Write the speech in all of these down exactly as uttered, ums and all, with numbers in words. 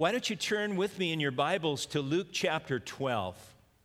Why don't you turn with me in your Bibles to Luke chapter twelve?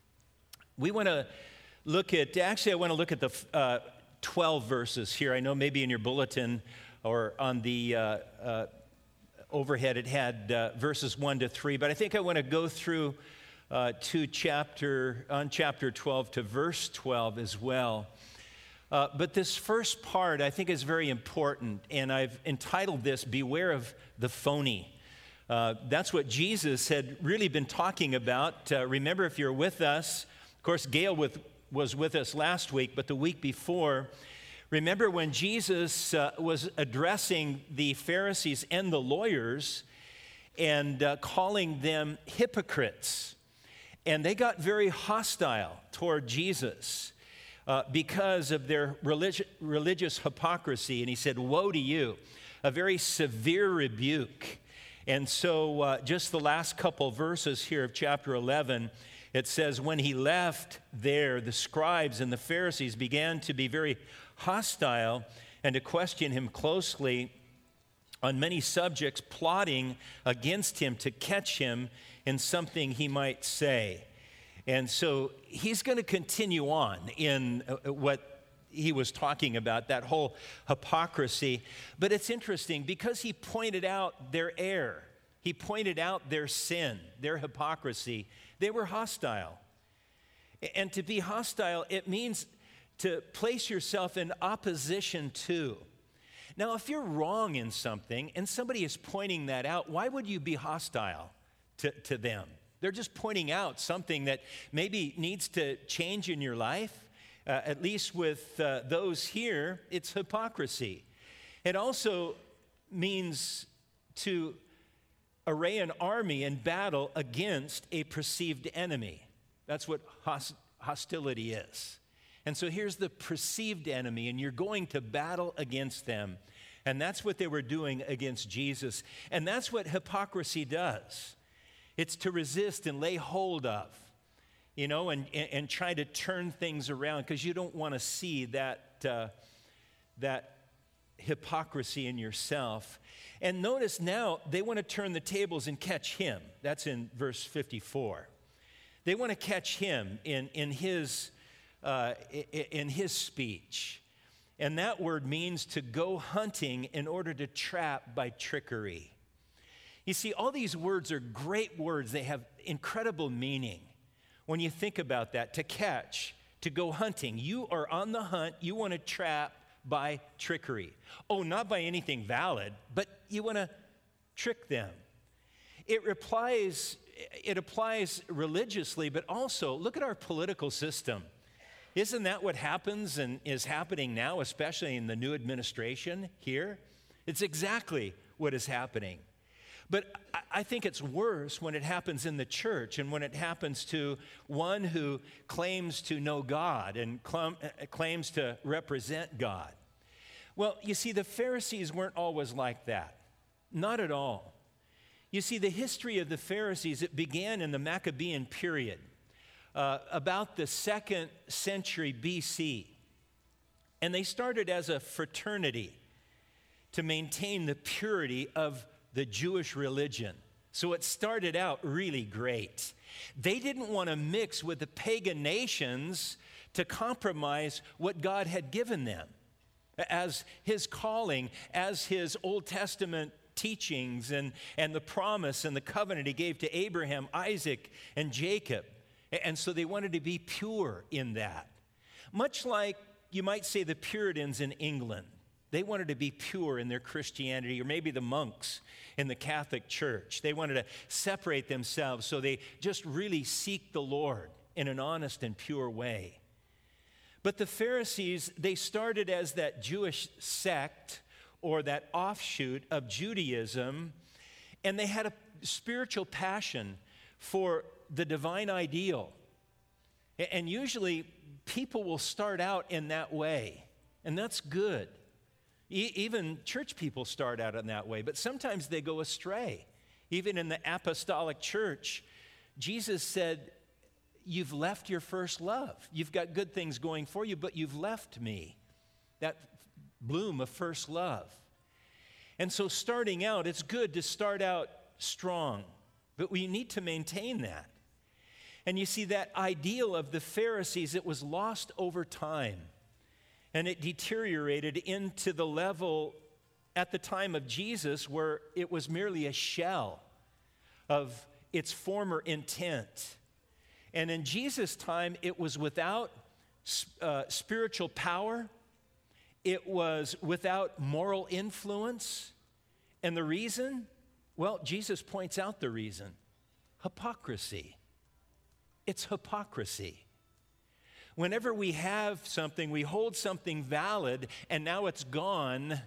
We want to look at, actually I want to look at the uh, twelve verses here. I know maybe in your bulletin or on the uh, uh, overhead it had uh, verses one to three, but I think I want to go through uh, to chapter, on chapter twelve to verse twelve as well. Uh, but this first part I think is very important, and I've entitled this, Beware of the Phony. Uh, that's what Jesus had really been talking about. Uh, remember, if you're with us, of course, Gail with, was with us last week, but the week before, remember when Jesus uh, was addressing the Pharisees and the lawyers and uh, calling them hypocrites. And they got very hostile toward Jesus uh, because of their religi- religious hypocrisy. And he said, "Woe to you," a very severe rebuke. And so uh, just the last couple verses here of chapter eleven, it says, when he left there, the scribes and the Pharisees began to be very hostile and to question him closely on many subjects, plotting against him to catch him in something he might say. And so he's going to continue on in uh, what he was talking about, that whole hypocrisy. But it's interesting because he pointed out their error. He pointed out their sin, their hypocrisy. They were hostile. And to be hostile, it means to place yourself in opposition to. Now, if you're wrong in something and somebody is pointing that out, why would you be hostile to, to them? They're just pointing out something that maybe needs to change in your life. Uh, at least with uh, those here, it's hypocrisy. It also means to array an army in battle against a perceived enemy. That's what host- hostility is. And so here's the perceived enemy, and you're going to battle against them. And that's what they were doing against Jesus. And that's what hypocrisy does. It's to resist and lay hold of. You know, and, and, and try to turn things around because you don't want to see that, uh, that hypocrisy in yourself. And notice now, they want to turn the tables and catch him. That's in verse fifty-four. They want to catch him in, in, his, uh, in his speech. And that word means to go hunting in order to trap by trickery. You see, all these words are great words. They have incredible meaning. When you think about that, to catch, to go hunting, you are on the hunt, you want to trap by trickery. Oh, not by anything valid, but you want to trick them. It applies, it applies religiously, but also look at our political system. Isn't that what happens and is happening now, especially in the new administration here? It's exactly what is happening. But I think it's worse when it happens in the church and when it happens to one who claims to know God and cl- claims to represent God. Well, you see, the Pharisees weren't always like that. Not at all. You see, the history of the Pharisees, it began in the Maccabean period, uh, about the second century B C. And they started as a fraternity to maintain the purity of the Jewish religion. So it started out really great. They didn't want to mix with the pagan nations to compromise what God had given them as his calling, as his Old Testament teachings and, and the promise and the covenant he gave to Abraham, Isaac, and Jacob. And so they wanted to be pure in that. Much like you might say the Puritans in England. They wanted to be pure in their Christianity, or maybe the monks in the Catholic Church. They wanted to separate themselves, so they just really seek the Lord in an honest and pure way. But the Pharisees, they started as that Jewish sect or that offshoot of Judaism, and they had a spiritual passion for the divine ideal. And usually people will start out in that way, and that's good. Even church people start out in that way, but sometimes they go astray. Even in the apostolic church, Jesus said, you've left your first love. You've got good things going for you, but you've left me. That bloom of first love. And so starting out, it's good to start out strong but we need to maintain that. And you see, that ideal of the Pharisees, it was lost over time, and it deteriorated into the level at the time of Jesus where it was merely a shell of its former intent. And in Jesus' time, it was without uh, spiritual power. It was without moral influence. And the reason? Well, Jesus points out the reason. Hypocrisy. It's hypocrisy. Whenever we have something, we hold something valid, and now it's gone,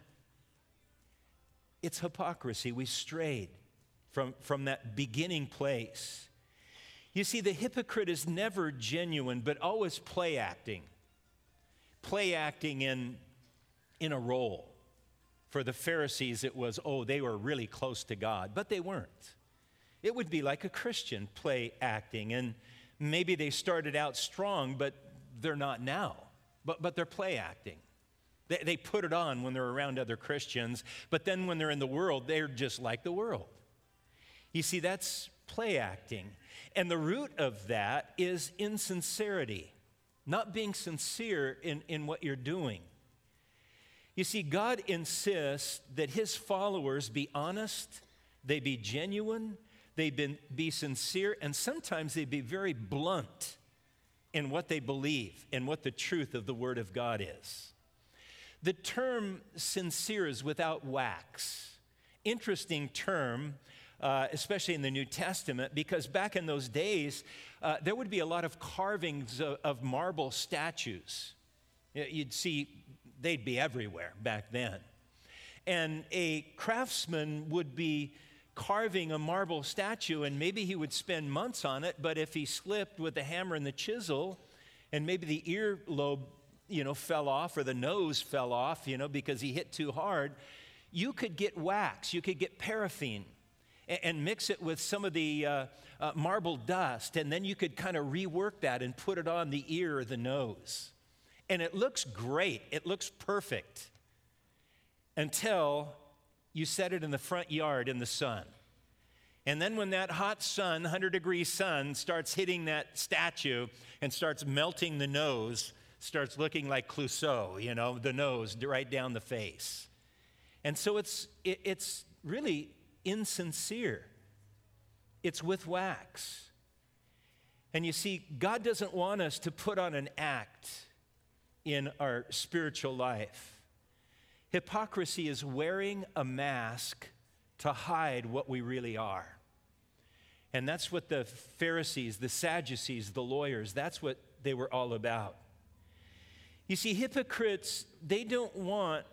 it's hypocrisy. We strayed from, from that beginning place. You see, the hypocrite is never genuine, but always play acting. Play acting in, in a role. For the Pharisees, it was, oh, they were really close to God, but they weren't. It would be like a Christian play acting, and maybe they started out strong, but they're not now. But, but they're play acting. They, they put it on when they're around other Christians, but then when they're in the world, they're just like the world. You see, that's play acting. And the root of that is insincerity, not being sincere in, in what you're doing. You see, God insists that his followers be honest, they be genuine, they be, be sincere, and sometimes they be very blunt in what they believe and what the truth of the Word of God is. The term sincere is without wax. Interesting term, uh, especially in the New Testament, because back in those days, uh, there would be a lot of carvings of, of marble statues. You'd see, they'd be everywhere back then. And a craftsman would be carving a marble statue, and maybe he would spend months on it, but if he slipped with the hammer and the chisel, and maybe the earlobe, you know, fell off, or the nose fell off, you know, because he hit too hard, you could get wax, you could get paraffin, and, and mix it with some of the uh, uh, marble dust, and then you could kind of rework that and put it on the ear or the nose. And it looks great, it looks perfect, until you set it in the front yard in the sun. And then when that hot sun, one hundred degree sun, starts hitting that statue and starts melting the nose, starts looking like Clouseau, you know, the nose right down the face. And so it's, it, it's really insincere. It's with wax. And you see, God doesn't want us to put on an act in our spiritual life. Hypocrisy is wearing a mask to hide what we really are. And that's what the Pharisees, the Sadducees, the lawyers, that's what they were all about. You see, hypocrites, they don't want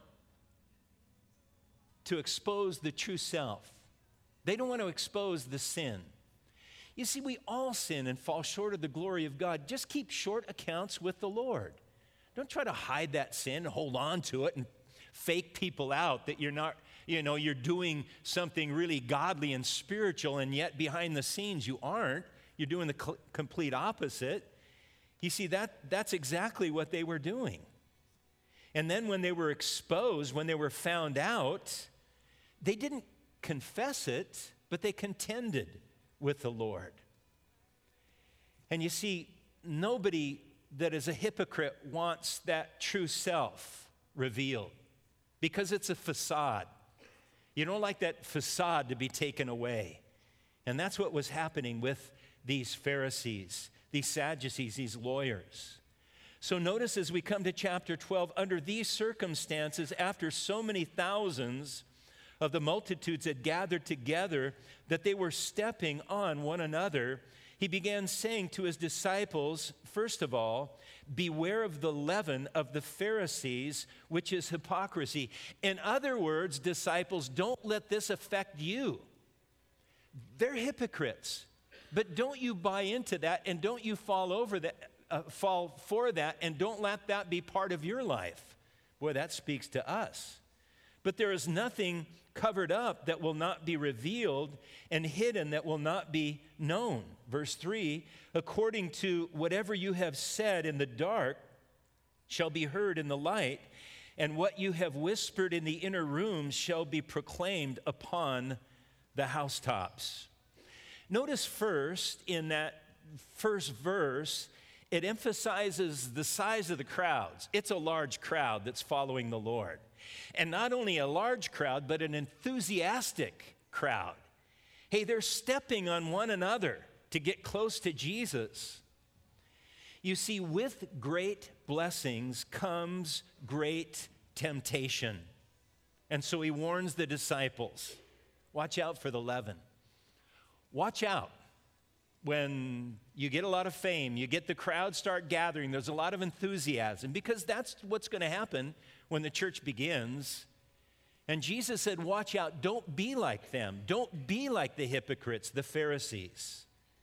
to expose the true self. They don't want to expose the sin. You see, we all sin and fall short of the glory of God. Just keep short accounts with the Lord. Don't try to hide that sin, hold on to it, and fake people out that you're not, you know, you're doing something really godly and spiritual, and yet behind the scenes you aren't. You're doing the co- complete opposite. You see, that that's exactly what they were doing. And then when they were exposed, when they were found out, they didn't confess it, but they contended with the Lord. And you see, nobody that is a hypocrite wants that true self revealed, because it's a facade. You don't like that facade to be taken away. And that's what was happening with these Pharisees, these Sadducees, these lawyers. So notice as we come to chapter twelve, under these circumstances, after so many thousands of the multitudes had gathered together that they were stepping on one another, he began saying to his disciples, first of all, beware of the leaven of the Pharisees, which is hypocrisy. In other words, disciples, don't let this affect you. They're hypocrites, but don't you buy into that, and don't you fall over that, uh, fall for that, and don't let that be part of your life. Boy, that speaks to us. But there is nothing covered up that will not be revealed, and hidden that will not be known. Verse three, according to whatever you have said in the dark shall be heard in the light, and what you have whispered in the inner rooms shall be proclaimed upon the housetops. Notice first in that first verse, it emphasizes the size of the crowds. It's a large crowd that's following the Lord. And not only a large crowd, but an enthusiastic crowd. Hey, they're stepping on one another to get close to Jesus. You see, with great blessings comes great temptation. And so he warns the disciples, watch out for the leaven. Watch out. When you get a lot of fame, you get the crowd start gathering, there's a lot of enthusiasm, because that's what's going to happen when the church begins. And Jesus said, watch out, don't be like them. Don't be like the hypocrites, the Pharisees.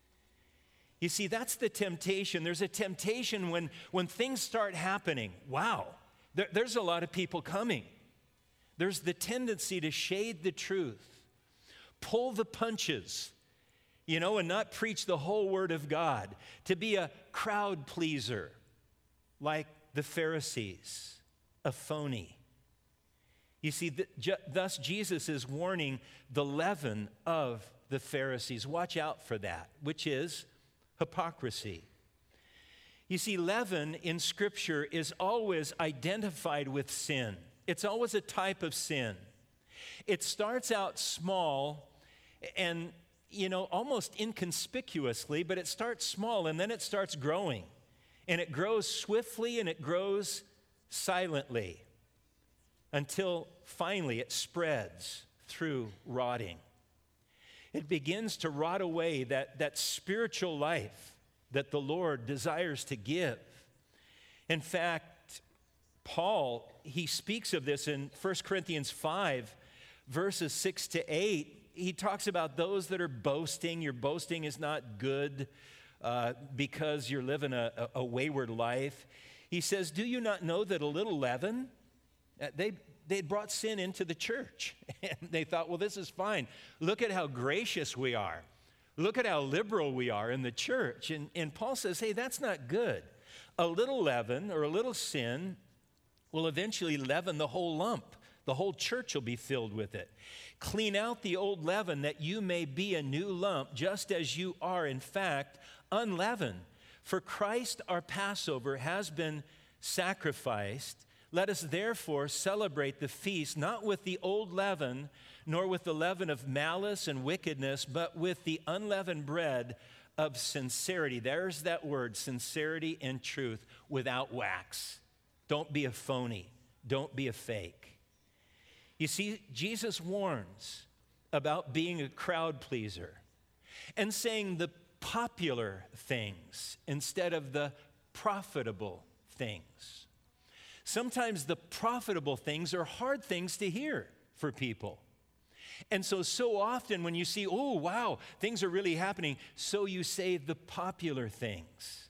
You see, that's the temptation. There's a temptation when, when things start happening. Wow, there, there's a lot of people coming. There's the tendency to shade the truth, pull the punches, you know, and not preach the whole word of God, to be a crowd pleaser like the Pharisees, a phony. You see, th- ju- thus Jesus is warning the leaven of the Pharisees. Watch out for that, which is hypocrisy. You see, leaven in Scripture is always identified with sin. It's always a type of sin. It starts out small and, you know, almost inconspicuously, but it starts small and then it starts growing. And it grows swiftly and it grows silently until finally it spreads through rotting. It begins to rot away that, that spiritual life that the Lord desires to give. In fact, Paul, he speaks of this in First Corinthians five, verses six to eight. He talks about those that are boasting. Your boasting is not good uh, because you're living a, a wayward life. He says, do you not know that a little leaven, uh, they they brought sin into the church. And they thought, well, this is fine. Look at how gracious we are. Look at how liberal we are in the church. And, and Paul says, hey, that's not good. A little leaven or a little sin will eventually leaven the whole lump. The whole church will be filled with it. Clean out the old leaven that you may be a new lump, just as you are, in fact, unleavened. For Christ, our Passover, has been sacrificed. Let us therefore celebrate the feast, not with the old leaven, nor with the leaven of malice and wickedness, but with the unleavened bread of sincerity. There's that word, sincerity and truth, without wax. Don't be a phony. Don't be a fake. You see, Jesus warns about being a crowd pleaser and saying the popular things instead of the profitable things. Sometimes the profitable things are hard things to hear for people. And so, so often when you see, oh, wow, things are really happening, so you say the popular things.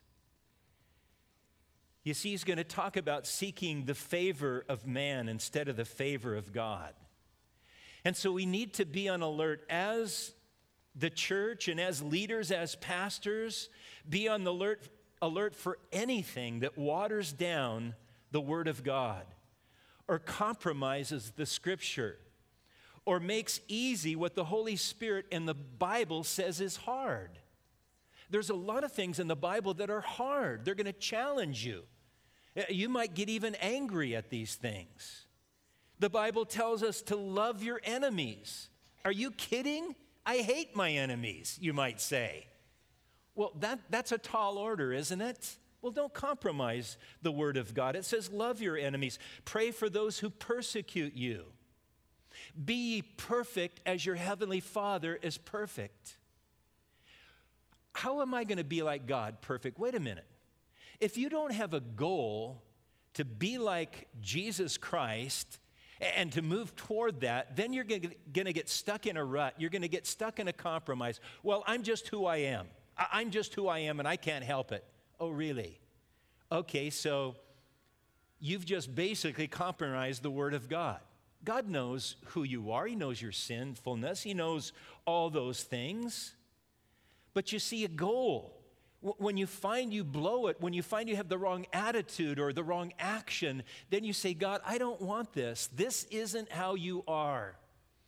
You see, he's going to talk about seeking the favor of man instead of the favor of God. And so we need to be on alert as the church and as leaders, as pastors, be on the alert, alert for anything that waters down the Word of God, or compromises the Scripture, or makes easy what the Holy Spirit and the Bible says is hard. There's a lot of things in the Bible that are hard. They're going to challenge you. You might get even angry at these things. The Bible tells us to love your enemies. Are you kidding? I hate my enemies, you might say. Well, that, that's a tall order, isn't it? Well, don't compromise the Word of God. It says, love your enemies. Pray for those who persecute you. Be ye perfect as your heavenly Father is perfect. How am I going to be like God, perfect? Wait a minute. If you don't have a goal to be like Jesus Christ and to move toward that, then you're going to get stuck in a rut. You're going to get stuck in a compromise. Well, I'm just who I am. I'm just who I am, and I can't help it. Oh, really? Okay, so you've just basically compromised the Word of God. God knows who you are. He knows your sinfulness. He knows all those things. But you see, a goal, when you find you blow it, when you find you have the wrong attitude or the wrong action, then you say, God, I don't want this. This isn't how you are.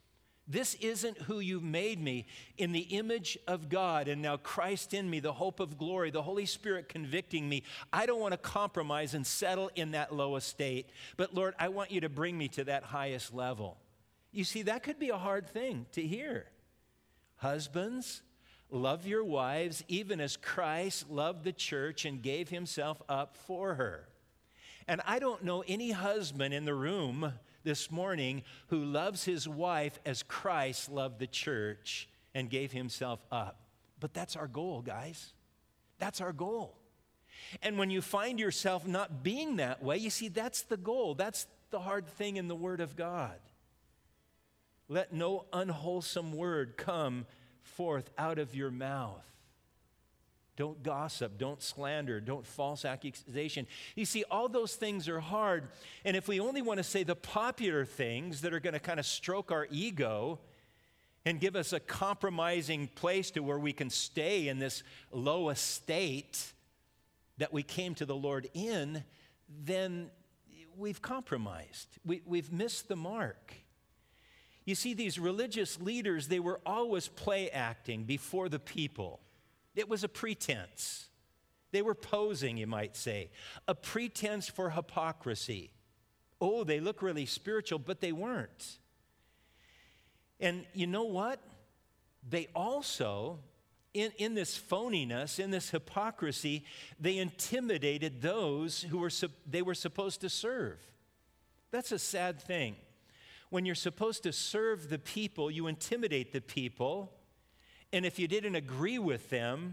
This isn't who you've made me, in the image of God, and now Christ in me, the hope of glory, the Holy Spirit convicting me. I don't want to compromise and settle in that low estate, but Lord, I want you to bring me to that highest level. You see, that could be a hard thing to hear. Husbands, love your wives even as Christ loved the church and gave himself up for her. And I don't know any husband in the room this morning who loves his wife as Christ loved the church and gave himself up. But that's our goal, guys. That's our goal. And when you find yourself not being that way, you see, that's the goal. That's the hard thing in the Word of God. Let no unwholesome word come forth out of your mouth. Don't gossip, don't slander, don't false accusation. You see, all those things are hard. And if we only want to say the popular things that are going to kind of stroke our ego and give us a compromising place to where we can stay in this low estate that we came to the Lord in, then we've compromised. We, we've missed the mark. You see, these religious leaders, they were always play acting before the people. It was a pretense. They were posing, you might say, a pretense for hypocrisy. Oh, they look really spiritual, but they weren't. And you know what? They also, in, in this phoniness, in this hypocrisy, they intimidated those who were they were supposed to serve. That's a sad thing. When you're supposed to serve the people, you intimidate the people. And if you didn't agree with them,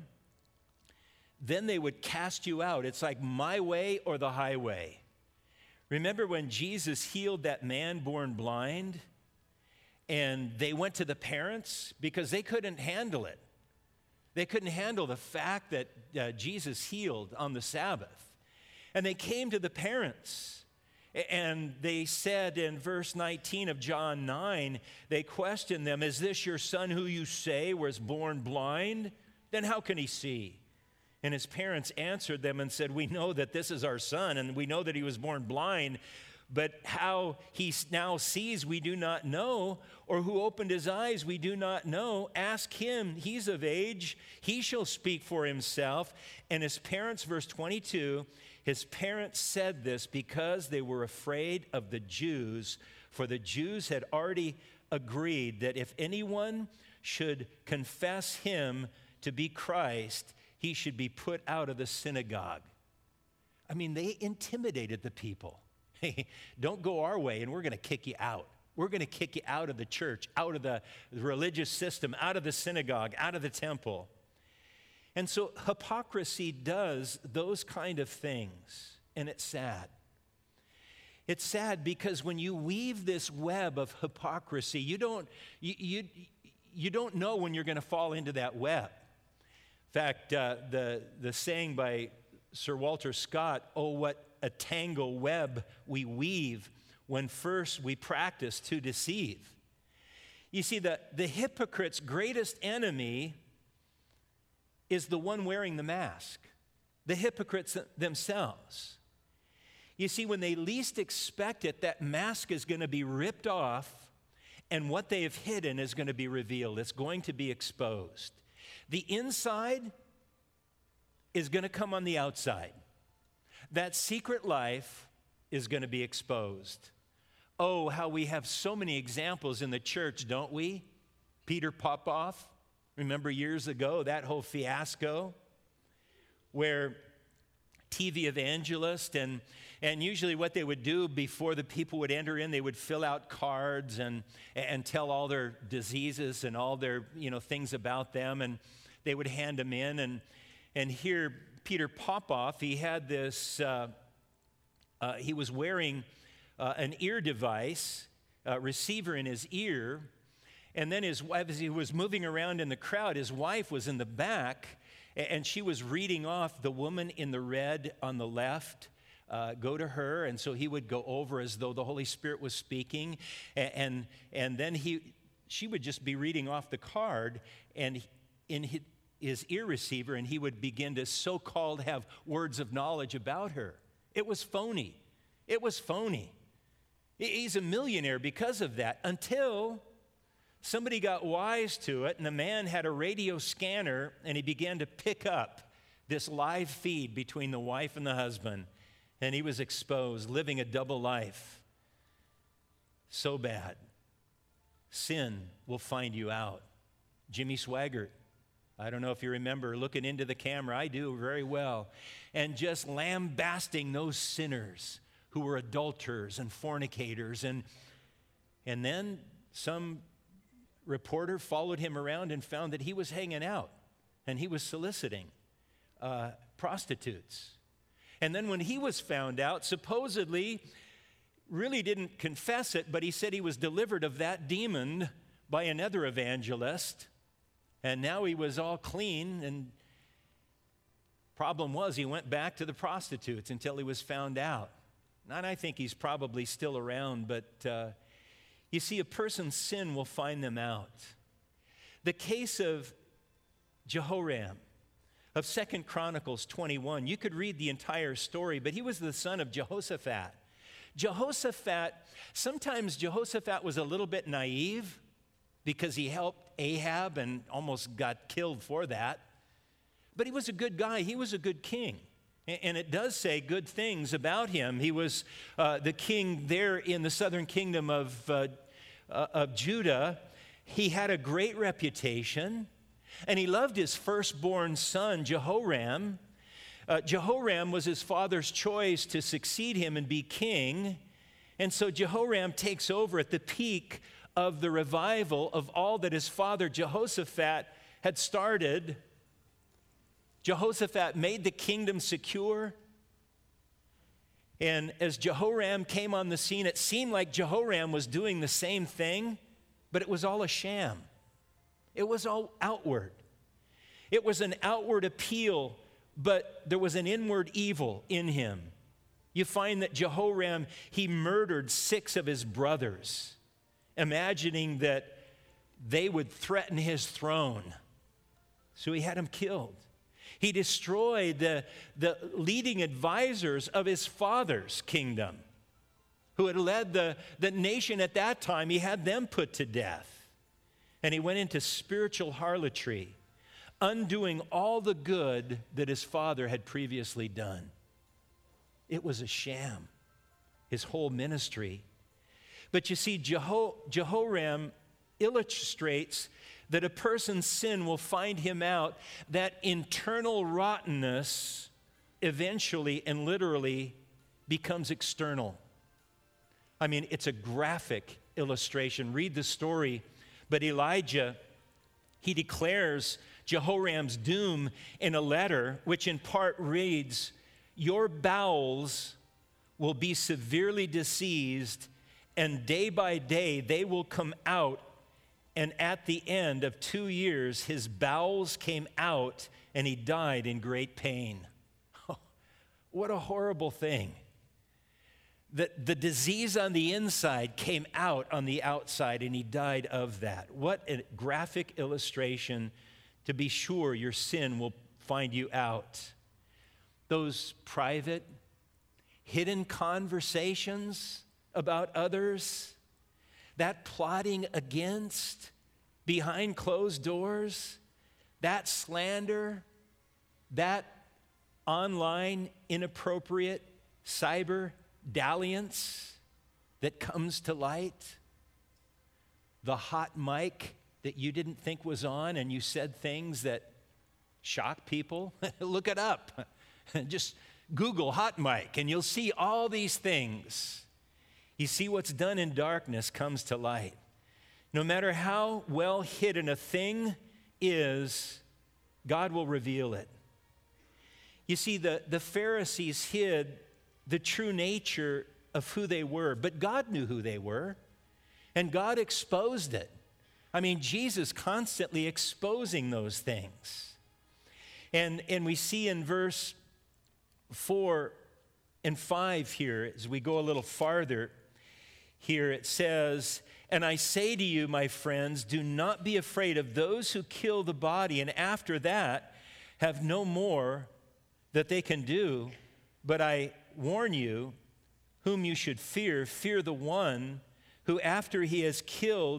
then they would cast you out. It's like my way or the highway. Remember when Jesus healed that man born blind? And they went to the parents because they couldn't handle it. They couldn't handle the fact that uh, Jesus healed on the Sabbath. And they came to the parents. And they said in verse nineteen of John nine, they questioned them, "Is this your son who you say was born blind? Then how can he see?" And his parents answered them and said, "We know that this is our son, and we know that he was born blind, but how he now sees we do not know, or who opened his eyes we do not know. Ask him, he's of age, he shall speak for himself." And his parents, verse twenty-two, his parents said this because they were afraid of the Jews, for the Jews had already agreed that if anyone should confess him to be Christ, he should be put out of the synagogue. I mean, they intimidated the people. Hey, don't go our way and we're going to kick you out. We're going to kick you out of the church, out of the religious system, out of the synagogue, out of the temple. And so hypocrisy does those kind of things, and it's sad. It's sad because when you weave this web of hypocrisy, you don't, you, you, you don't know when you're going to fall into that web. In fact, uh, the, the saying by Sir Walter Scott, "Oh, what a tangle web we weave when first we practice to deceive." You see, the, the hypocrite's greatest enemy is the one wearing the mask, the hypocrites themselves. You see, when they least expect it, that mask is going to be ripped off, and what they have hidden is going to be revealed. It's going to be exposed. The inside is going to come on the outside. That secret life is going to be exposed. Oh, how we have so many examples in the church, don't we? Peter Popoff. Remember years ago, that whole fiasco where T V evangelist and, and usually what they would do before the people would enter in, they would fill out cards and, and tell all their diseases and all their, you know, things about them, and they would hand them in. And, and here, Peter Popoff, he had this, uh, uh, he was wearing uh, an ear device, uh, receiver in his ear. And then his wife, as he was moving around in the crowd, his wife was in the back, and she was reading off the woman in the red on the left, uh, go to her. And so he would go over as though the Holy Spirit was speaking. And, and, and then he, she would just be reading off the card and in his, his ear receiver, and he would begin to so-called have words of knowledge about her. It was phony. It was phony. He's a millionaire because of that, until somebody got wise to it, and the man had a radio scanner, and he began to pick up this live feed between the wife and the husband, and he was exposed, living a double life. So bad. Sin will find you out. Jimmy Swaggart, I don't know if you remember looking into the camera, I do very well, and just lambasting those sinners who were adulterers and fornicators. And, and then some reporter followed him around and found that he was hanging out and he was soliciting uh, prostitutes. And then when he was found out, supposedly, really didn't confess it, but he said he was delivered of that demon by another evangelist. And now he was all clean, and problem was he went back to the prostitutes until he was found out. And I think he's probably still around, but uh, you see, a person's sin will find them out. The case of Jehoram, of Second Chronicles twenty-one, you could read the entire story, but he was the son of Jehoshaphat. Jehoshaphat, sometimes Jehoshaphat was a little bit naive because he helped Ahab and almost got killed for that. But he was a good guy. He was a good king. And it does say good things about him. He was uh, the king there in the southern kingdom of, uh, uh, of Judah. He had a great reputation, and he loved his firstborn son, Jehoram. Uh, Jehoram was his father's choice to succeed him and be king. And so Jehoram takes over at the peak of the revival of all that his father Jehoshaphat had started. Jehoshaphat made the kingdom secure. And as Jehoram came on the scene, it seemed like Jehoram was doing the same thing, but it was all a sham. It was all outward. It was an outward appeal, but there was an inward evil in him. You find that Jehoram, he murdered six of his brothers, imagining that they would threaten his throne. So he had them killed. He destroyed the, the leading advisors of his father's kingdom, who had led the, the nation at that time. He had them put to death. And he went into spiritual harlotry, undoing all the good that his father had previously done. It was a sham, his whole ministry. But you see, Jeho- Jehoram illustrates that a person's sin will find him out, that internal rottenness eventually and literally becomes external. I mean, it's a graphic illustration. Read the story. But Elijah, he declares Jehoram's doom in a letter, which in part reads, "Your bowels will be severely diseased, and day by day they will come out. And at the end of two years, his bowels came out, and he died in great pain." What a horrible thing. That the disease on the inside came out on the outside, and he died of that. What a graphic illustration. To be sure, your sin will find you out. Those private, hidden conversations about others, that plotting against behind closed doors, that slander, that online inappropriate cyber dalliance that comes to light, the hot mic that you didn't think was on and you said things that shock people. Look it up. Just Google hot mic and you'll see all these things. You see, what's done in darkness comes to light. No matter how well hidden a thing is, God will reveal it. You see, the, the Pharisees hid the true nature of who they were, but God knew who they were, and God exposed it. I mean, Jesus constantly exposing those things. And, and we see in verse four and five here, as we go a little farther, here it says, "And I say to you, my friends, do not be afraid of those who kill the body, and after that have no more that they can do. But I warn you, whom you should fear, fear the one who after he has killed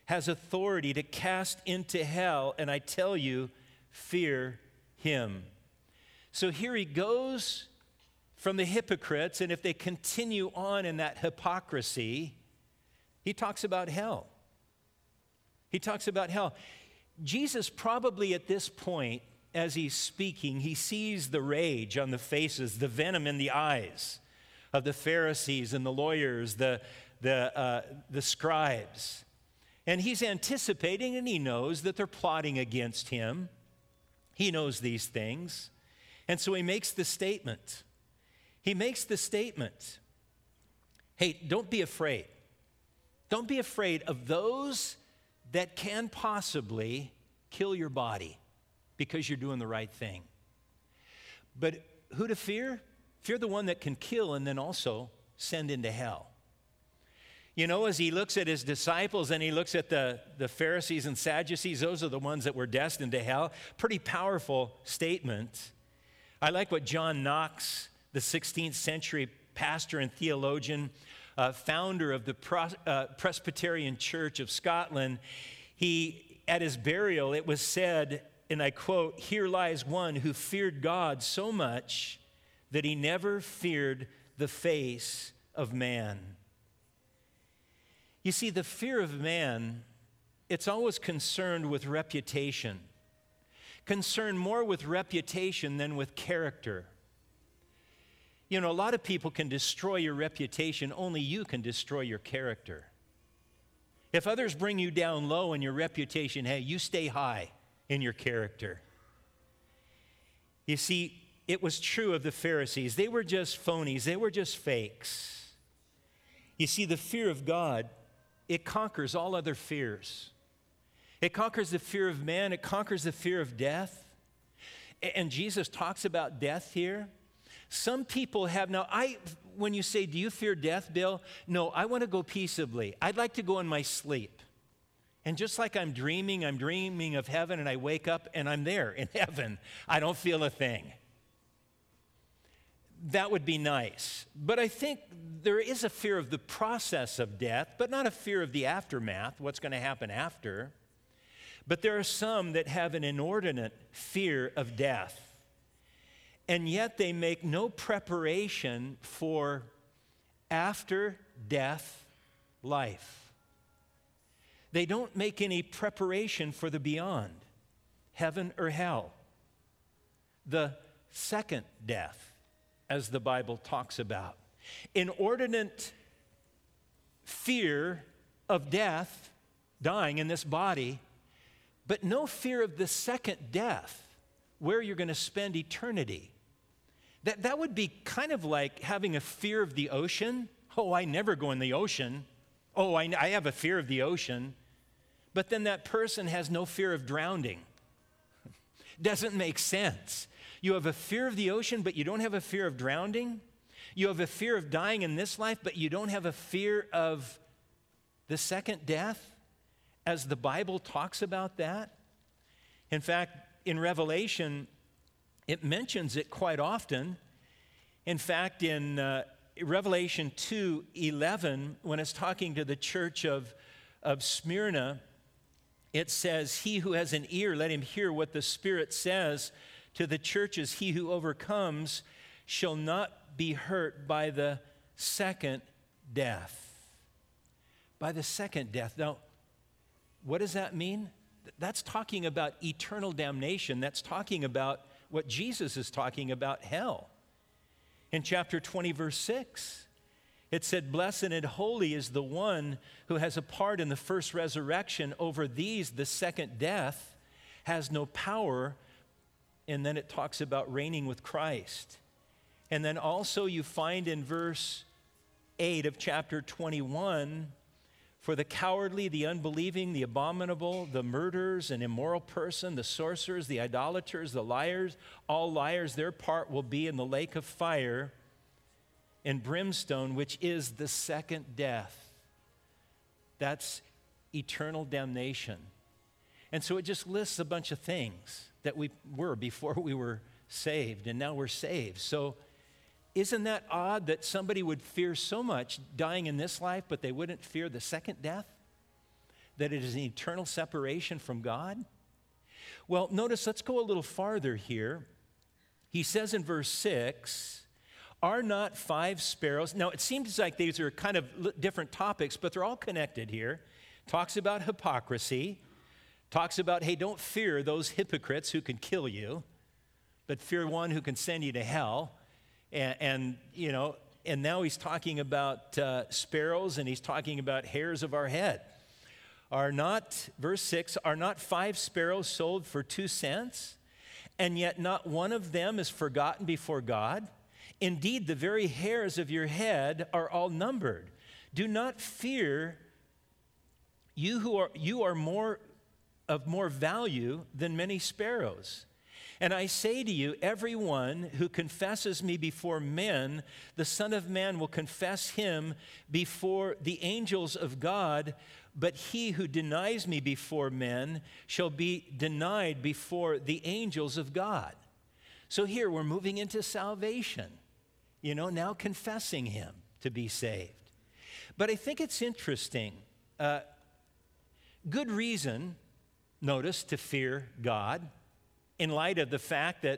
has authority to cast into hell, and I tell you, fear him. So here he goes from the hypocrites, and if they continue on in that hypocrisy, he talks about hell. He talks about hell. Jesus probably at this point, as he's speaking, he sees the rage on the faces, the venom in the eyes of the Pharisees and the lawyers, the, the, uh, the scribes. And he's anticipating, and he knows that they're plotting against him. He knows these things. And so he makes the statement. He makes the statement, hey, don't be afraid. Don't be afraid of those that can possibly kill your body because you're doing the right thing. But who to fear? Fear the one that can kill and then also send into hell. You know, as he looks at his disciples and he looks at the, the Pharisees and Sadducees, those are the ones that were destined to hell. Pretty powerful statement. I like what John Knox, the sixteenth century pastor and theologian, uh, founder of the Pro, uh, Presbyterian Church of Scotland, he, at his burial, it was said, and I quote, "Here lies one who feared God so much that he never feared the face of man." You see, the fear of man, it's always concerned with reputation. Concerned more with reputation than with character. You know, a lot of people can destroy your reputation, only you can destroy your character. If others bring you down low in your reputation, hey, you stay high in your character. You see, it was true of the Pharisees. They were just phonies. They were just fakes. You see, the fear of God, it conquers all other fears. It conquers the fear of man. It conquers the fear of death. And Jesus talks about death here. Some people have, now I, when you say, do you fear death, Bill? No, I want to go peaceably. I'd like to go in my sleep. And just like I'm dreaming, I'm dreaming of heaven, and I wake up and I'm there in heaven. I don't feel a thing. That would be nice. But I think there is a fear of the process of death, but not a fear of the aftermath, what's going to happen after. But there are some that have an inordinate fear of death. And yet they make no preparation for after death life. They don't make any preparation for the beyond, heaven or hell. The second death, as the Bible talks about. Inordinate fear of death, dying in this body, but no fear of the second death, where you're going to spend eternity. That, that would be kind of like having a fear of the ocean. Oh, I never go in the ocean. Oh, I, I have a fear of the ocean. But then that person has no fear of drowning. Doesn't make sense. You have a fear of the ocean, but you don't have a fear of drowning. You have a fear of dying in this life, but you don't have a fear of the second death, as the Bible talks about that. In fact, in Revelation, it mentions it quite often. In fact, in uh, Revelation two eleven, when it's talking to the church of, of Smyrna, it says, "He who has an ear, let him hear what the Spirit says to the churches. He who overcomes shall not be hurt by the second death." By the second death. Now, what does that mean? That's talking about eternal damnation. That's talking about what Jesus is talking about, hell. In chapter twenty, verse six, it said, "Blessed and holy is the one who has a part in the first resurrection. Over these, the second death has no power." And then it talks about reigning with Christ. And then also you find in verse eight of chapter twenty-one, "For the cowardly, the unbelieving, the abominable, the murderers, and immoral person, the sorcerers, the idolaters, the liars, all liars, their part will be in the lake of fire and brimstone, which is the second death." That's eternal damnation. And so it just lists a bunch of things that we were before we were saved, and now we're saved. So isn't that odd that somebody would fear so much dying in this life, but they wouldn't fear the second death? that it is an eternal separation from God? Well, notice, let's go a little farther here. He says in verse six, are not five sparrows? Now, it seems like these are kind of different topics, but they're all connected here. Talks about hypocrisy. Talks about, hey, don't fear those hypocrites who can kill you, but fear one who can send you to hell. And, and you know, and now he's talking about uh, sparrows, and he's talking about hairs of our head. Are not, verse six, are not five sparrows sold for two cents? And yet not one of them is forgotten before God? Indeed, the very hairs of your head are all numbered. Do not fear, you who are you are more of more value than many sparrows. And I say to you, everyone who confesses me before men, the Son of Man will confess him before the angels of God. But he who denies me before men shall be denied before the angels of God. So here we're moving into salvation, you know, now confessing him to be saved. But I think it's interesting. Uh, good reason, notice, to fear God in light of the fact that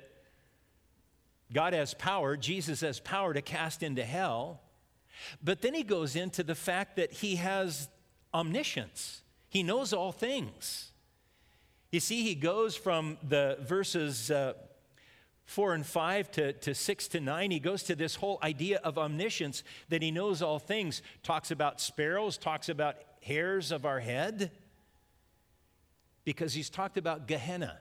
God has power, Jesus has power to cast into hell. But then he goes into the fact that he has omniscience. He knows all things. You see, he goes from the verses uh, four and five to, to six to nine. He goes to this whole idea of omniscience, that he knows all things. Talks about sparrows, talks about hairs of our head, because he's talked about Gehenna.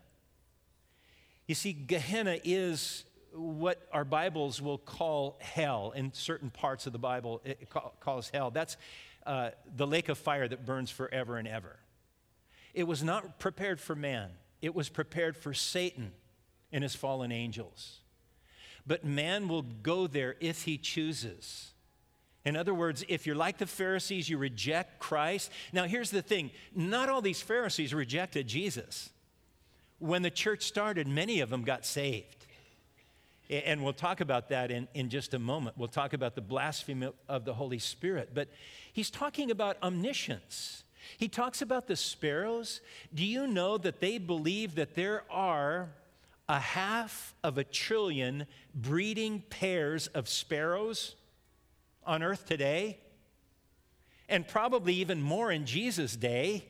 You see, Gehenna is what our Bibles will call hell. In certain parts of the Bible, it calls hell. That's Uh, the lake of fire that burns forever and ever. It was not prepared for man. It was prepared for Satan and his fallen angels. But man will go there if he chooses. In other words, if you're like the Pharisees, you reject Christ. Now, here's the thing. Not all these Pharisees rejected Jesus. When the church started, many of them got saved. And we'll talk about that in, in just a moment. We'll talk about the blasphemy of the Holy Spirit. But he's talking about omniscience. He talks about the sparrows. Do you know that they believe that there are a half of a trillion breeding pairs of sparrows on earth today? And probably even more in Jesus' day,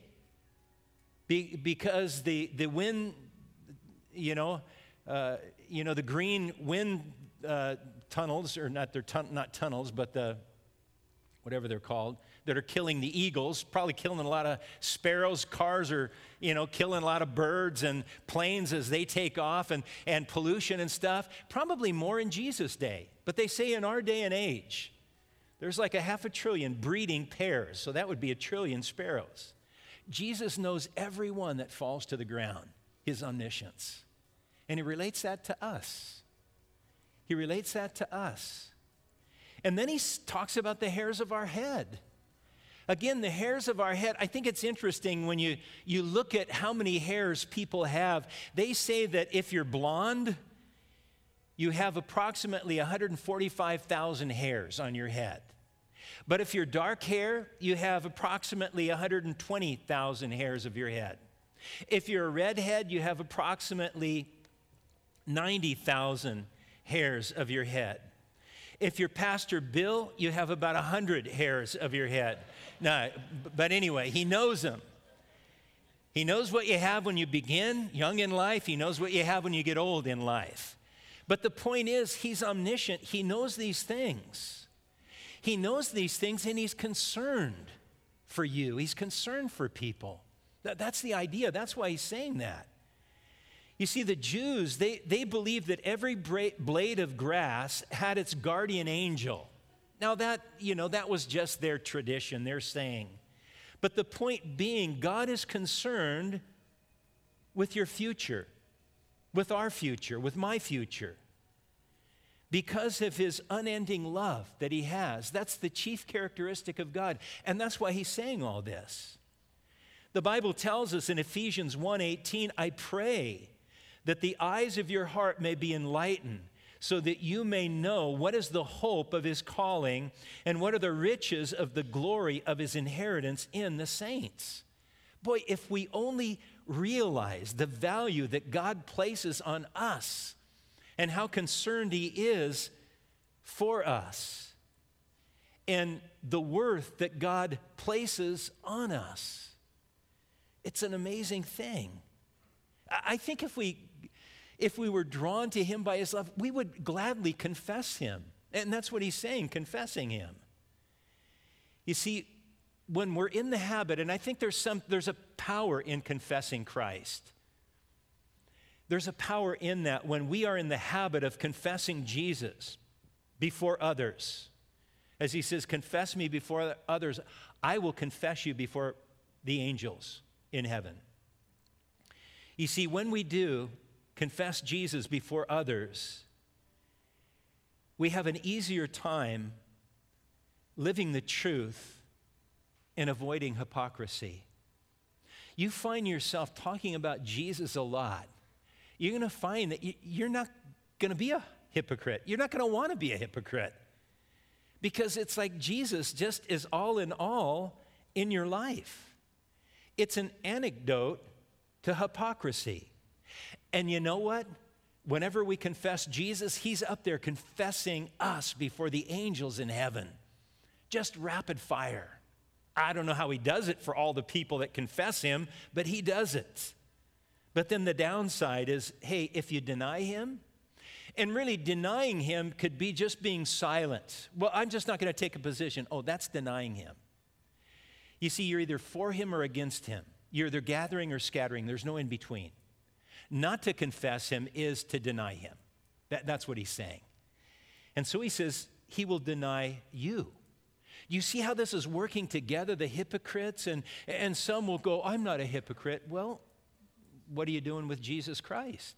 be, because the, the wind, you know, uh, you know, the green wind uh, tunnels, or not, they're tun- not tunnels, but the, whatever they're called, that are killing the eagles, probably killing a lot of sparrows. Cars are, you know, killing a lot of birds and planes as they take off, and, and pollution and stuff. Probably more in Jesus' day. But they say in our day and age, there's like a half a trillion breeding pairs, so that would be a trillion sparrows. Jesus knows every one that falls to the ground, his omniscience. And he relates that to us. He relates that to us. And then he talks about the hairs of our head. Again, the hairs of our head, I think it's interesting when you, you look at how many hairs people have. They say that if you're blonde, you have approximately one hundred forty-five thousand hairs on your head. But if you're dark hair, you have approximately one hundred twenty thousand hairs of your head. If you're a redhead, you have approximately ninety thousand hairs of your head. If you're Pastor Bill, you have about one hundred hairs of your head. No, but anyway, he knows them. He knows what you have when you begin young in life. He knows what you have when you get old in life. But the point is, he's omniscient. He knows these things. He knows these things, and he's concerned for you. He's concerned for people. That, that's the idea. That's why he's saying that. You see, the Jews, they, they believed that every blade of grass had its guardian angel. Now that, you know, that was just their tradition, their saying. But the point being, God is concerned with your future, with our future, with my future, because of his unending love that he has. That's the chief characteristic of God, and that's why he's saying all this. The Bible tells us in Ephesians one eighteen, I pray that the eyes of your heart may be enlightened, so that you may know what is the hope of his calling and what are the riches of the glory of his inheritance in the saints. Boy, if we only realize the value that God places on us and how concerned he is for us and the worth that God places on us. It's an amazing thing. I think if we if we were drawn to him by his love, we would gladly confess him. And that's what he's saying, confessing him. You see, when we're in the habit, and I think there's some there's a power in confessing Christ. There's a power in that when we are in the habit of confessing Jesus before others. As he says, confess me before others, I will confess you before the angels in heaven. You see, when we do confess Jesus before others, we have an easier time living the truth and avoiding hypocrisy. You find yourself talking about Jesus a lot, you're going to find that you're not going to be a hypocrite. You're not going to want to be a hypocrite because it's like Jesus just is all in all in your life. It's an antidote to hypocrisy. And you know what? Whenever we confess Jesus, he's up there confessing us before the angels in heaven. Just rapid fire. I don't know how he does it for all the people that confess him, but he does it. But then the downside is, hey, if you deny him, and really denying him could be just being silent. Well, I'm just not going to take a position. Oh, that's denying him. You see, you're either for him or against him. You're either gathering or scattering. There's no in between. Not to confess him is to deny him. That, that's what he's saying. And so he says, he will deny you. You see how this is working together, the hypocrites? And, and some will go, I'm not a hypocrite. Well, what are you doing with Jesus Christ?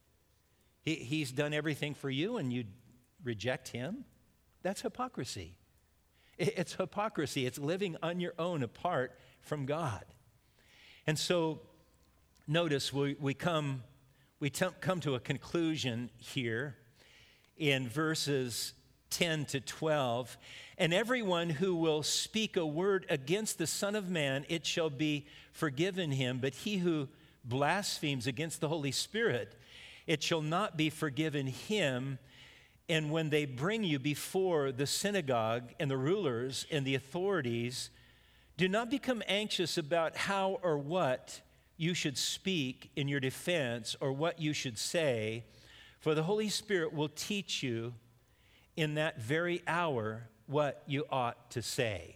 He, he's done everything for you and you reject him? That's hypocrisy. It, it's hypocrisy. It's living on your own apart from God. And so notice we, we come we t- come to a conclusion here in verses ten to twelve. And everyone who will speak a word against the Son of Man, it shall be forgiven him. But he who blasphemes against the Holy Spirit, it shall not be forgiven him. And when they bring you before the synagogue and the rulers and the authorities, do not become anxious about how or what you should speak in your defense or what you should say, for the Holy Spirit will teach you in that very hour what you ought to say.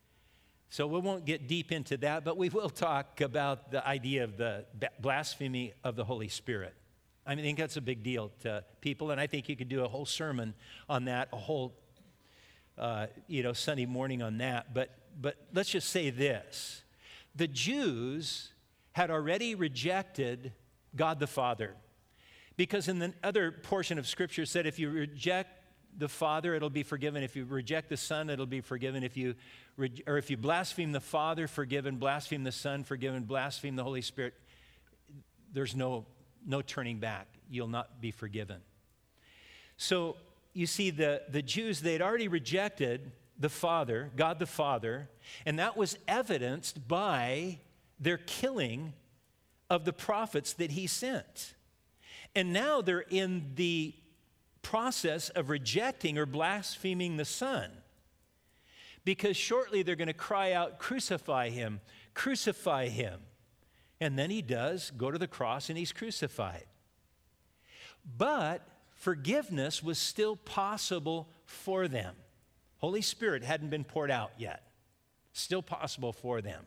So we won't get deep into that, but we will talk about the idea of the blasphemy of the Holy Spirit. I mean, I think that's a big deal to people, and I think you could do a whole sermon on that, a whole, uh, you know, Sunday morning on that. But but let's just say this: the Jews had already rejected God the Father, because in the other portion of Scripture said, if you reject the Father, it'll be forgiven. If you reject the Son, it'll be forgiven. If you re- or if you blaspheme the Father, forgiven. Blaspheme the Son, forgiven. Blaspheme the Holy Spirit, there's no no turning back. You'll not be forgiven. So you see, the, the Jews, they'd already rejected the Father, God the Father, and that was evidenced by their killing of the prophets that he sent. And now they're in the process of rejecting or blaspheming the Son, because shortly they're going to cry out, crucify him, crucify him. And then he does go to the cross and he's crucified. But forgiveness was still possible for them. Holy Spirit hadn't been poured out yet. Still possible for them.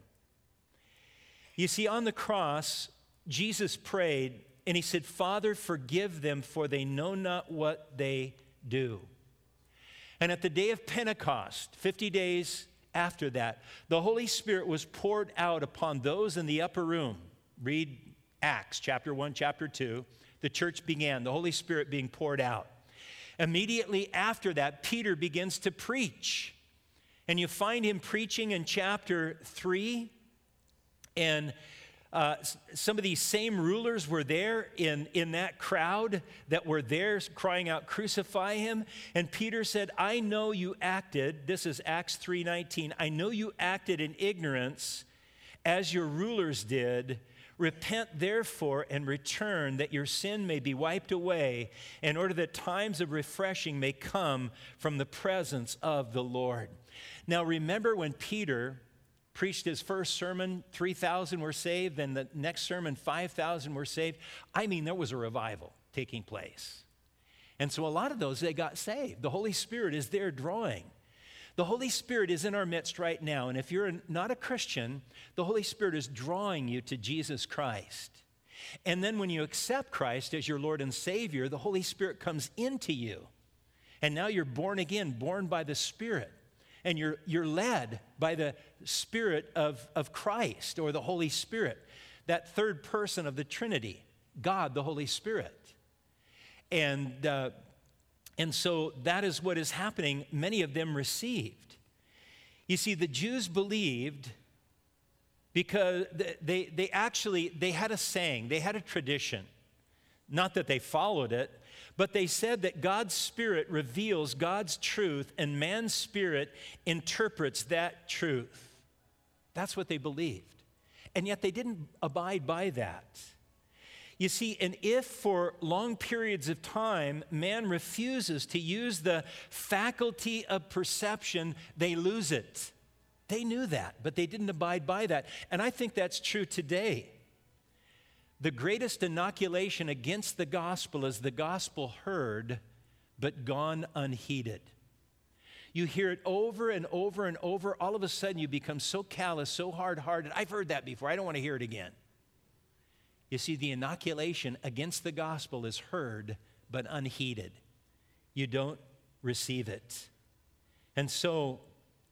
You see, on the cross, Jesus prayed and he said, Father, forgive them, for they know not what they do. And at the day of Pentecost, fifty days after that, the Holy Spirit was poured out upon those in the upper room. Read Acts chapter one, chapter two. The church began, the Holy Spirit being poured out. Immediately after that, Peter begins to preach. And you find him preaching in chapter three. And uh, some of these same rulers were there in, in that crowd that were there crying out, crucify him. And Peter said, I know you acted, this is Acts three nineteen, I know you acted in ignorance as your rulers did. Repent therefore and return, that your sin may be wiped away, in order that times of refreshing may come from the presence of the Lord. Now remember when Peter preached his first sermon, three thousand were saved, then the next sermon, five thousand were saved. I mean, there was a revival taking place. And so a lot of those, they got saved. The Holy Spirit is there drawing. The Holy Spirit is in our midst right now, and if you're not a Christian, the Holy Spirit is drawing you to Jesus Christ. And then when you accept Christ as your Lord and Savior, the Holy Spirit comes into you. And now you're born again, born by the Spirit. And you're, you're led by the Spirit of, of Christ, or the Holy Spirit, that third person of the Trinity, God, the Holy Spirit. And uh, And so that is what is happening. Many of them received. You see, the Jews believed because they, they actually, they had a saying, they had a tradition. Not that they followed it, but they said that God's Spirit reveals God's truth and man's spirit interprets that truth. That's what they believed. And yet they didn't abide by that. You see, and if for long periods of time man refuses to use the faculty of perception, they lose it. They knew that, but they didn't abide by that. And I think that's true today. The greatest inoculation against the gospel is the gospel heard, but gone unheeded. You hear it over and over and over. All of a sudden you become so callous, so hard-hearted. I've heard that before. I don't want to hear it again. You see, the inoculation against the gospel is heard, but unheeded. You don't receive it. And so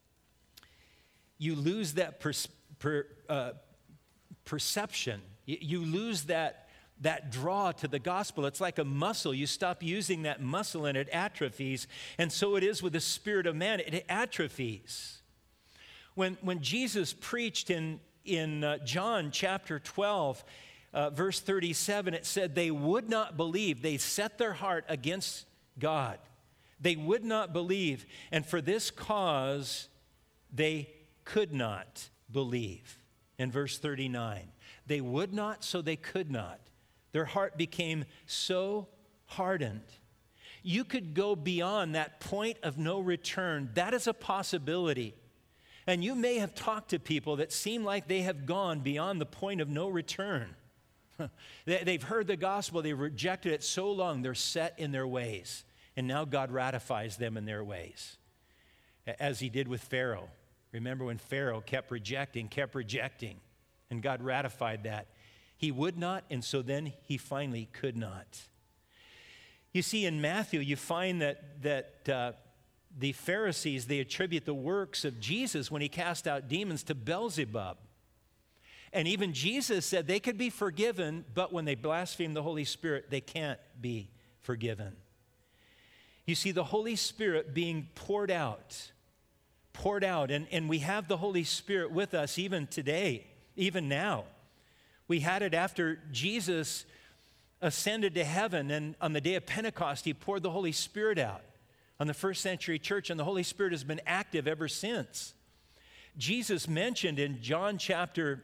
you lose that per, per, uh, perception. You, you lose that, that draw to the gospel. It's like a muscle. You stop using that muscle and it atrophies. And so it is with the spirit of man. It atrophies. When, when Jesus preached in, in uh, John chapter twelve, Uh, verse thirty-seven, it said, they would not believe. They set their heart against God. They would not believe. And for this cause, they could not believe. In verse thirty-nine, they would not, so they could not. Their heart became so hardened. You could go beyond that point of no return. That is a possibility. And you may have talked to people that seem like they have gone beyond the point of no return. They've heard the gospel, they've rejected it so long, they're set in their ways. And now God ratifies them in their ways, as he did with Pharaoh. Remember when Pharaoh kept rejecting, kept rejecting, and God ratified that. He would not, and so then he finally could not. You see, in Matthew, you find that, that uh, the Pharisees, they attribute the works of Jesus when he cast out demons to Beelzebub. And even Jesus said they could be forgiven, but when they blaspheme the Holy Spirit, they can't be forgiven. You see, the Holy Spirit being poured out, poured out, and, and we have the Holy Spirit with us even today, even now. We had it after Jesus ascended to heaven, and on the day of Pentecost, he poured the Holy Spirit out on the first century church, and the Holy Spirit has been active ever since. Jesus mentioned in John chapter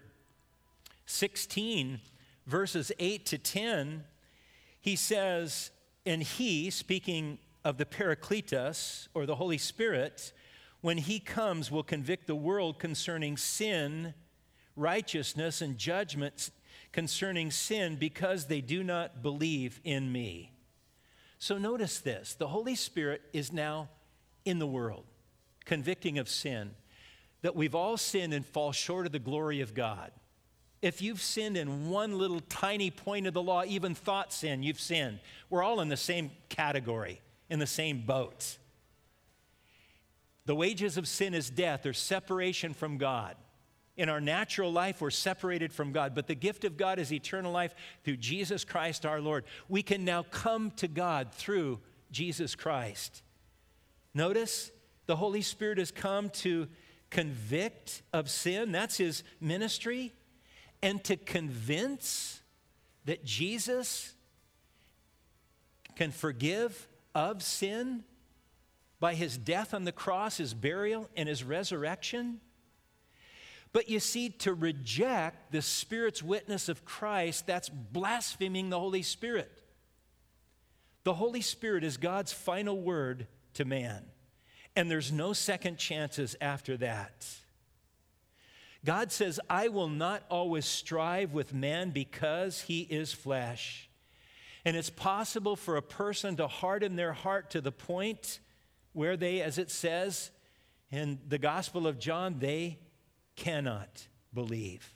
sixteen, verses eight to ten, he says, and he, speaking of the Paracletus, or the Holy Spirit, when he comes, will convict the world concerning sin, righteousness, and judgment concerning sin, because they do not believe in me. So notice this, the Holy Spirit is now in the world, convicting of sin, that we've all sinned and fall short of the glory of God. If you've sinned in one little tiny point of the law, even thought sin, you've sinned. We're all in the same category, in the same boat. The wages of sin is death, or separation from God. In our natural life, we're separated from God, but the gift of God is eternal life through Jesus Christ our Lord. We can now come to God through Jesus Christ. Notice, the Holy Spirit has come to convict of sin. That's his ministry. And to convince that Jesus can forgive of sin by his death on the cross, his burial, and his resurrection. But you see, to reject the Spirit's witness of Christ, that's blaspheming the Holy Spirit. The Holy Spirit is God's final word to man, and there's no second chances after that. God says, I will not always strive with man because he is flesh. And it's possible for a person to harden their heart to the point where they, as it says in the Gospel of John, they cannot believe.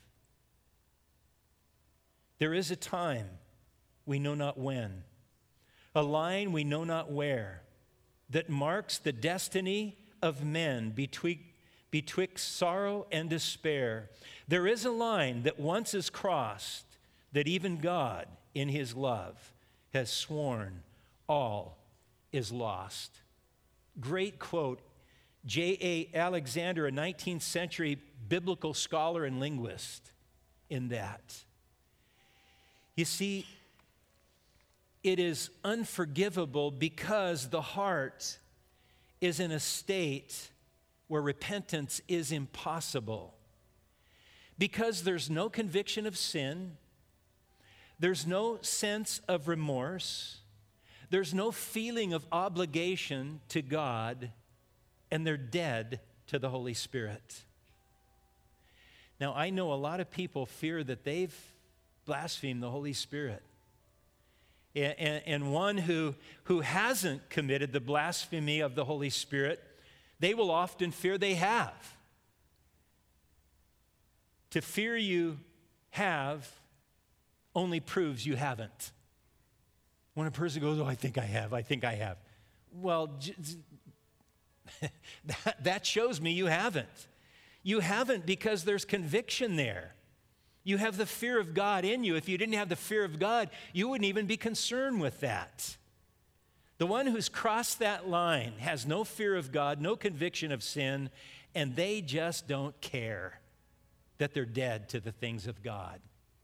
There is a time, we know not when, a line we know not where, that marks the destiny of men betwixt, betwixt sorrow and despair. There is a line that once is crossed, that even God, in his love, has sworn all is lost. Great quote. J A Alexander, a nineteenth century biblical scholar and linguist, in that. You see, it is unforgivable because the heart is in a state where repentance is impossible. Because there's no conviction of sin, there's no sense of remorse, there's no feeling of obligation to God, and they're dead to the Holy Spirit. Now, I know a lot of people fear that they've blasphemed the Holy Spirit. And, and one who, who hasn't committed the blasphemy of the Holy Spirit, they will often fear they have. To fear you have only proves you haven't. When a person goes, oh, I think I have, I think I have. Well, j- that, that shows me you haven't. You haven't because there's conviction there. You have the fear of God in you. If you didn't have the fear of God, you wouldn't even be concerned with that. The one who's crossed that line has no fear of God, no conviction of sin, and they just don't care that they're dead to the things of God.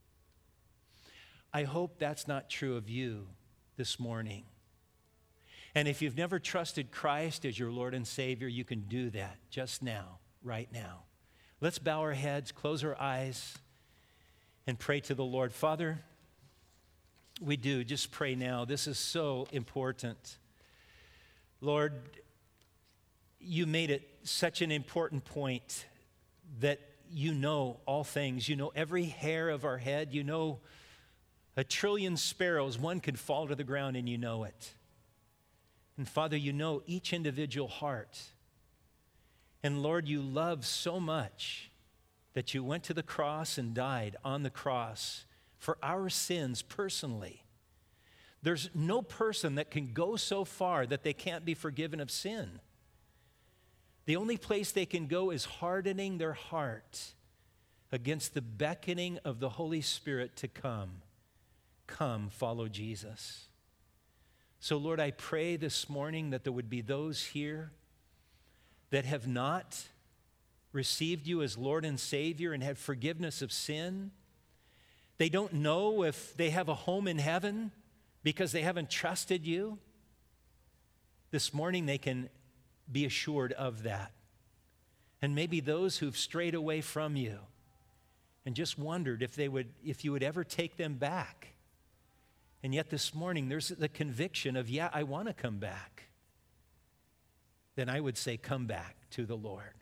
I hope that's not true of you this morning. And if you've never trusted Christ as your Lord and Savior, you can do that just now, right now. Let's bow our heads, close our eyes, and pray to the Lord. Father, we do. Just pray now. This is so important. Lord, you made it such an important point that you know all things. You know every hair of our head. You know a trillion sparrows. One could fall to the ground and you know it. And Father, you know each individual heart. And Lord, you love so much that you went to the cross and died on the cross for our sins personally. There's no person that can go so far that they can't be forgiven of sin. The only place they can go is hardening their heart against the beckoning of the Holy Spirit to come. Come, follow Jesus. So, Lord, I pray this morning that there would be those here that have not received you as Lord and Savior and have forgiveness of sin. They don't know if they have a home in heaven because they haven't trusted you. This morning they can be assured of that. And maybe those who've strayed away from you and just wondered if they would, if you would ever take them back. And yet this morning there's the conviction of, yeah, I want to come back. Then I would say, come back to the Lord.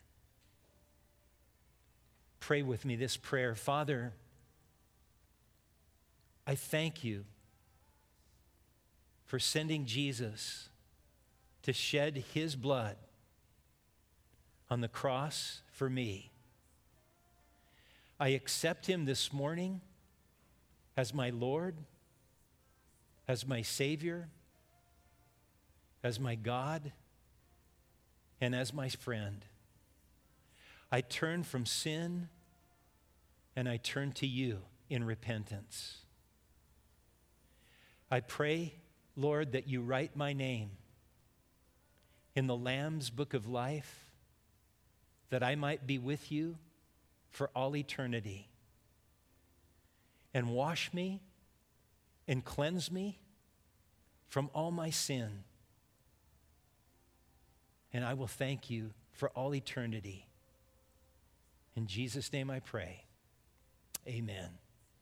Pray with me this prayer. Father, I thank you for sending Jesus to shed his blood on the cross for me. I accept him this morning as my Lord, as my Savior, as my God, and as my friend. I turn from sin and I turn to you in repentance. I pray, Lord, that you write my name in the Lamb's book of life, that I might be with you for all eternity. And wash me and cleanse me from all my sin. And I will thank you for all eternity. In Jesus' name I pray. Amen.